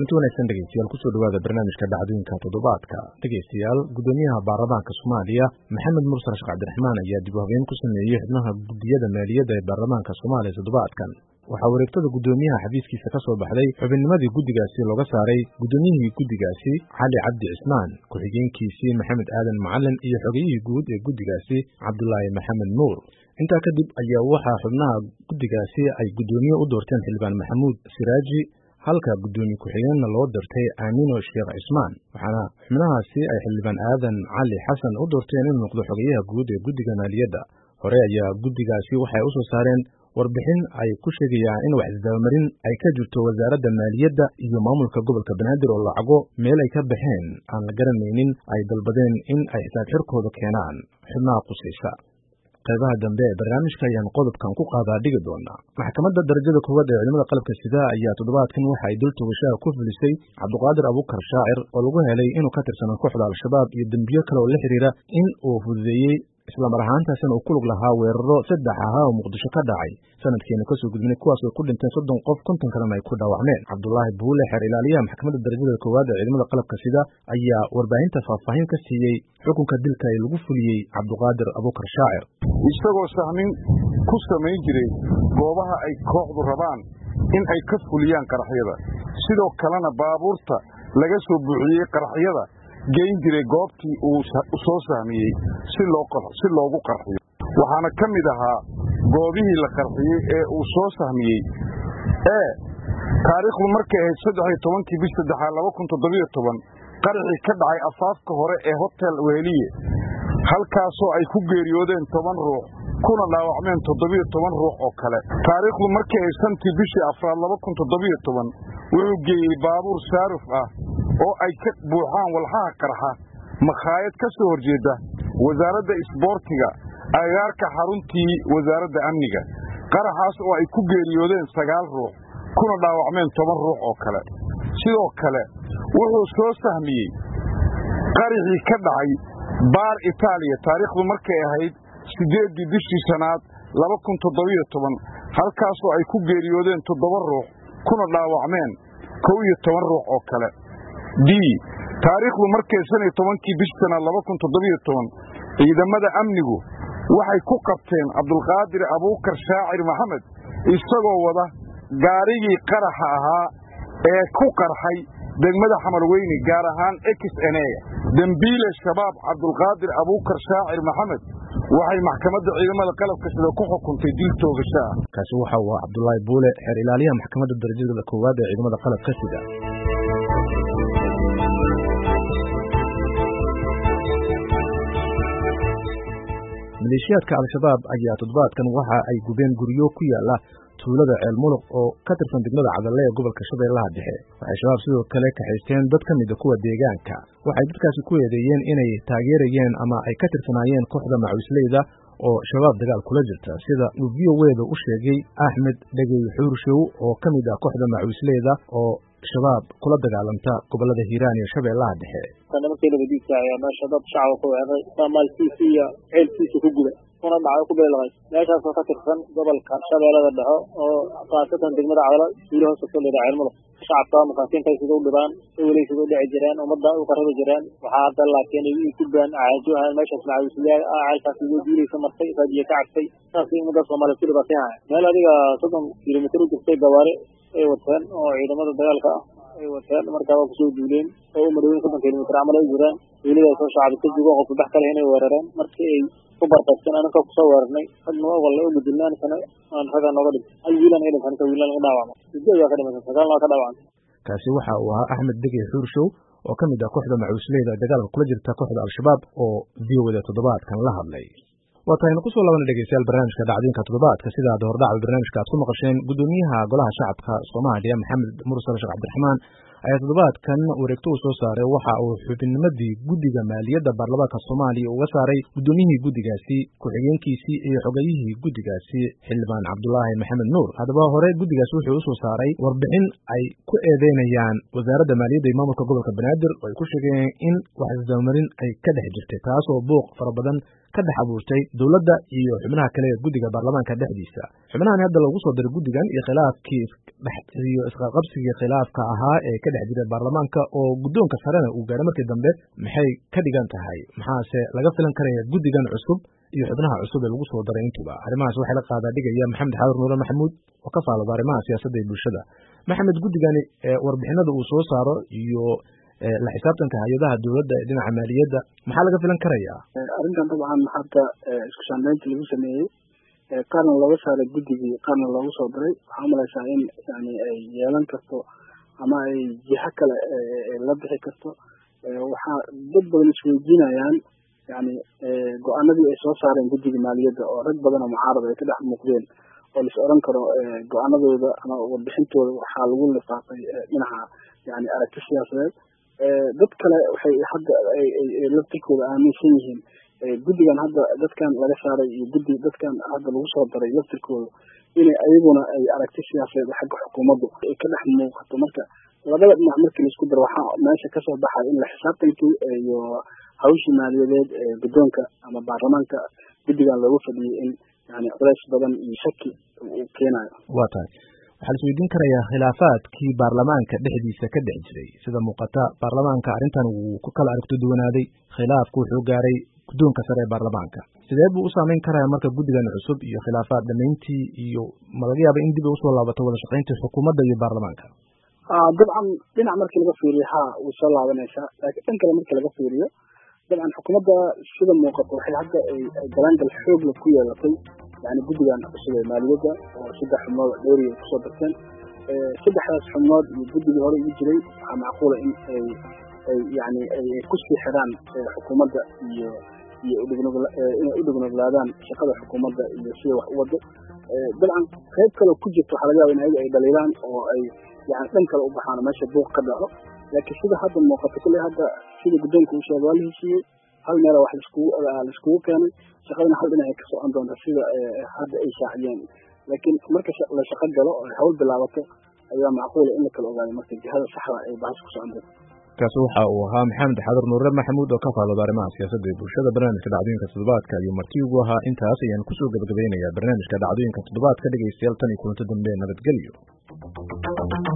kulanti wanaagsan dhegeystayaal kusoo dhawaada barnaamijka dhacdooyinka toddobaadka. dhegeystayaal gudoomiyaha baarlamaanka Soomaaliya Maxamed Mursal Sheekh Cabdiraxmaan ayaa dib u habeyn ku sameeyay xubnaha gudiyada maaliyadda ee baarlamaanka Soomaaliya toddobaadkan. waxaa wareegtada gudoomiyaha xafiiskiisa ka soo baxday xubinnimadii guddigaasi looga saaray gudoomiyihii guddigaasi Cali Cabdi Cismaan, ku-xigeenkiisii Maxamed Aadan Macalin iyo xogayihii guud ee guddigaasi Cabdullaahi Maxamed Nuur. intaa kadib ayaa waxaa xubnaha guddigaasi ay gudoomiye u doorteen xildhibaan Maxamuud Siraaji, halka gudoomiye ku-xigeenna loo doortay Aamino Sheekh Cismaan. waxaana xubnahaasi ay xildhibaan Aadan Cali Xasan u doorteen inuu noqdo xogayaha guud ee guddiga maaliyadda. hore ayaa guddigaasi waxay u soo saareen warbixin ay ku sheegayaan in wax isdabamarin ay ka jirto wasaaradda maaliyadda iyo maamulka gobolka Banaadir oo lacago meel ay ka baxeen aan la garanaynin ay dalbadeen in ay xisaab xirkooda keenaan xubnaha qusaysa. qaybaha dambe ee barnaamijka ayaan qodobkan ku qaadaa dhigi doonaa. maxkamadda darajada koowaad ee ciidamada qalabka sida ayaa toddobaadkan waxa ay dul togashaha ku fulisay Cabdiqaadir Abuukar Shaacir oo lagu helay inuu ka tirsanaa kooxda Al-Shabaab iyo dembiyo kale oo la xiriira in uu fududeeyey isla mar ahaantaasina uu ku lug lahaa weeraro 3 ahaa oo Muqdisho ka dhacay sanadkeena kasoo gudbinay, kuwaas oo ku dhinteen 30 qof, 50 kalena ay ku dhaawacmeen. Cabdullaahi Buule, xeer ilaaliyaha maxkamadda darajada koowaad ee ciidamada qalabka sida, ayaa warbaahinta faahfaahin ka siiyey xukunka dilka ee lagu fuliyey Cabdiqaadir Abuukar Shaacir. isagoo sahmin ku samayn jiray goobaha ay kooxdu rabaan in ay ka fuliyaan qaraxyada, sidoo kalena baabuurta laga soo buuxiyey qaraxyada geyn jiray goobtii uu soo sahmiyey si loogu qarxiyo. waxaana ka mid ahaa goobihii la qarxiyey ee uu soo sahmiyey taariikhdu markay ahayd 13 bishii 2017 qaraxii ka dhacay afaafka hore ee hotel Weheliye, halkaasoo ay ku geeriyoodeen 10 ruux kuna dhaawacmeen 17 ruux oo kale. taariikhdu markay ahayd 5 bishii 2017 wuxuu geeyey baabuur saaruf ah oo ay ka buuxaan walxaha qarxa makhaayad ka soo horjeeda wasaaradda isboortiga agagaarka xaruntii wasaaradda amniga, qaraxaas oo ay ku geeriyoodeen 9 ruux kuna dhaawacmeen 10 ruux oo kale. sidoo kale wuxuu soo sahmiyey qaraxii ka dhacay baar Itaaliya taariikhdu markay ahayd 8 bishii sanaad 2017, halkaasoo ay ku geeriyoodeen 7 ruux kuna dhaawacmeen 11 ruux oo kale. taariikhdu markay 15 bishii sanaad 2017 ciidamada amnigu waxay ku qabteen Cabdiqaadir Abuukar Shaacir Maxamed isagoo wada gaarigii qaraxa ahaa ee ku qarxay degmada Xamarweyne, gaar ahaan XNA. dambiile shabaab Cabdiqaadir Abuukar Shaacir Maxamed waxay maxkamadda ciidamada qalabka sida ku xukuntay dil toogasho ah. kaasi waxa uu Cabdullaahi Buule, xeer ilaaliyaha maxkamadda darajada koowaad ee ciidamada qalabka sida. maleeshiyaadka Al-Shabaab ayaa toddobaadkan waxa ay gubeen guryo ku yaala tuulada Ceel Muluq oo ka tirsan degmada Cadalle ee gobolka Shabeellaha Dhexe. waxay shabaab sidoo kale ka haysteen dad ka mid ah kuwa deegaanka. waxay dadkaasi ku eedeeyeen inay taageerayeen ama ay ka tirsanaayeen kooxda macuusleyda oo shabaab dagaal kula jirta, sida uu VOAda u sheegay Axmed Dhegey Xuurshow oo ka mid ah kooxda macuusleyda oo shabaab kula dagaalanta gobolada Hiiraan iyo Shabeellaha Dhexe. markii laga diisaayay meesha dad shacab ku weeray Soomaaliya iyo ceelkiisa ku guday kuna dhacay ku beelay meeshaas oo ka tirsan gobolka Shabeellaha Dhexe oo qaasatan degmada Cadalle iyo hoos ka leedahay Ceel Muluq. shacabka masaakiinta ay sidoo dhibaan weli sidoo dhici jireen ummadda u qarab jireen. waxaa hadda laakiin ay ku baan aajo ah meeshaas macawisley aalkaas ugu diilaysa martay fadiye ka cagtay taasi ummadda Soomaaliyeed ku dhibaatay. meel adiga 30 kiiloomitir u jirtay gawaari ay wataan oo ciidamada dagaalka ay wataan markaa ku soo duuleen oo marween 30 kiiloomitir amal ay jiraan weliba soo shacabka joogo qof bax kale inay weerareen markii ay ku barqaysteen anaka ku soo weerarnay hadna wala u gudbinaan sana aan raga nooga dhig hal wiilan ay dhanka wiilan laga dhaawacmo sidoo ka dhimatay sagaalna ka dhaawacmay. kaasi waxa uu ahaa Axmed Dhegey Xuurshow oo ka mid ah kooxda macuusleyda dagaalka kula jirta kooxda Al-Shabaab oo VOAda toddobaadkan la hadlay. waataynu ku soo laabana dhegeystayaal barnaamijka dhacdooyinka toddobaadka. sida aad hordhaca barnaamijka aad ku maqasheen, gudoomiyaha golaha shacabka Soomaaliya Maxamed Mursal Sheekh Cabdiraxmaan ayaa toddobaadkan wareegto u soo saaray waxa uu xubinnimadii guddiga maaliyadda baarlamaanka Soomaaliya uga saaray gudoomiyihii guddigaasi, ku-xigeenkiisii iyo xogayihii guddigaasi xildhibaan Cabdullaahi Maxamed Nuur. haddaba hore guddigaasi wuxuu u soo saaray warbixin ay ku eedeynayaan wasaaradda maaliyadda iyo maamulka gobolka Banaadir oo ay ku sheegeen in wax isdabamarin ay ka dhex jirtay, taas oo buuq fara badan ka dhex abuurtay dowladda iyo xubnaha kale ee guddiga baarlamaanka dhexdiisa. xubnahan hadda lagu soo diray guddigan iyo khilaafkii iyo isqabqabsigii khilaafka ahaa ee ka dhex jiray baarlamaanka oo guddoonka sarena uu gaaray markii dambe maxay ka dhigan tahay, maxaase laga filan karaya guddigan cusub iyo xubnaha cusub ee lagu soo daray intuba? arrimahaas waxay la qaadaa dhigaya maxamed xaadir nuure maxamuud oo ka faalooda arrimaha siyaasadda iyo bulshada. maxamed, guddigani warbixinada uu soo saaro iyo la xisaabtanka hay-adaha dowladda ee dhinaca maaliyadda maxaa laga filan karayaa? arrintan dabcan hadda isku shaandhaynta lagu sameeyey qaarna looga saaray guddigii qaarna loogu soo diray, waxaa umalaysaa in yani ay yeelan karto ama ay jiho kale la bixi karto. waxaa dad badan isweydiinayaan yani go-aanadii ay soo saareen guddiga maaliyadda oo rag badan oo mucaarad ay ka dhex muuqdeen oo lais oran karo go-aanadooda ama warbixintooda waxaa lagu lifaaqay dhinaca yani aragti siyaasadeed. dad kale waxay hadda laftirkooda aaminsan yihiin guddigan hadda dadkan laga saaray iyo guddi dadkan hadda lagu soo daray laftirkooda inay ayaguna ay aragti siyaasadeed xagga xukuumaddu ay ka dhex muuqato. marka labada dhinac markii laisku daro waxaa meesha kasoo baxay in la xisaabtankii iyo hawshii maaliyadeed guddoonka ama baarlamaanka guddigan loogu fadhiyey in yani culays badan iyo shaki uu keenayo. waa tahay, waxaa la isweydiin karayaa khilaafaadkii baarlamaanka dhexdiisa ka dhex jiray. sida muuqata baarlamaanka arrintan wuu ku kala aragto duwanaaday, khilaafku wuxuu gaaray guddoonka sare ee baarlamaanka. sidee buu u saameyn karaya marka guddigan cusub iyo khilaafaad dhamayntii iyo ma laga yaaba in dib ay usoo laabato wada shaqayntii xukuumadda iyo baarlamaanka? dabcan dhinac markii laga fiiriyo way soo laabanaysaa, laakiin dhan kale markii laga fiiriyo dabcan xukuumadda sida muuqato waxay hadda ay galaangal xoogla ku yeelatay yani guddigan cusub ee maaliyadda oo 3 xubnood dheeri ay kusoo darteen. 3daas xubnood iyo guddigii hore ugu jiray waxaa macquula in ay kusii xiraan xukuumadda iyo inay u dhugnuglaadaan shaqada xukuumadda iyo sida wax u wado. dabcan qayb kaloo ku jirta waxaa laga yaaba in ayaga ay dhaliilaan oo ay yani dhan kale u baxaan oo meesha buuq ka dhaco. laakiin sida hadda muuqato kulley hadda sida guddoonka uu sheegay waa la heshiiyey, hal meela wax laiskugu keenay, shaqadana hal dhinac ay ka socon doonta sida hadda ay shaaciyeen. laakiin marka la shaqo galo oo hawl bilaabato ayaa macquula in la kala ogaado marka jihada saxda ay bahas ku socon doonto. kaasi waxa uu ahaa maxamed xaadir nuure maxamuud oo ka faalooda arrimaha siyaasadda iyo bulshada. barnaamijka dhacdooyinka toddobaadka iyo marti ugu ahaa intaas ayaan kusoo gabagabeynayaa barnaamijka dhacdooyinka toddobaadka. dhegeystayaal tan iyo kulanti dambe nabadgelyo.